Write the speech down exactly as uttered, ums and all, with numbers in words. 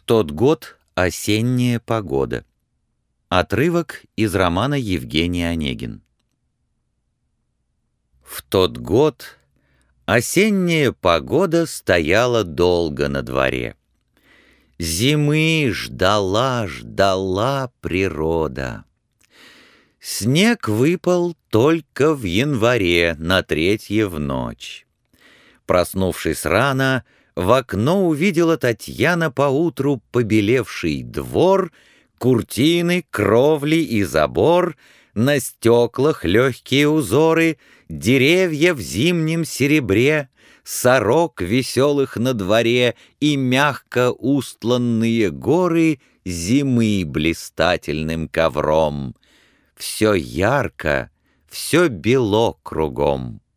тот год осенняя погода. Отрывок из романа Евгений Онегин. В тот год осенняя погода стояла долго на дворе. Зимы ждала, ждала природа. Снег выпал только в январе на третье в ночь. Проснувшись рано, в окно увидела Татьяна поутру побелевший двор, куртины, кровли и забор, на стеклах легкие узоры, деревья в зимнем серебре, сорок веселых на дворе и мягко устланные горы зимы блистательным ковром. Все ярко, все бело кругом.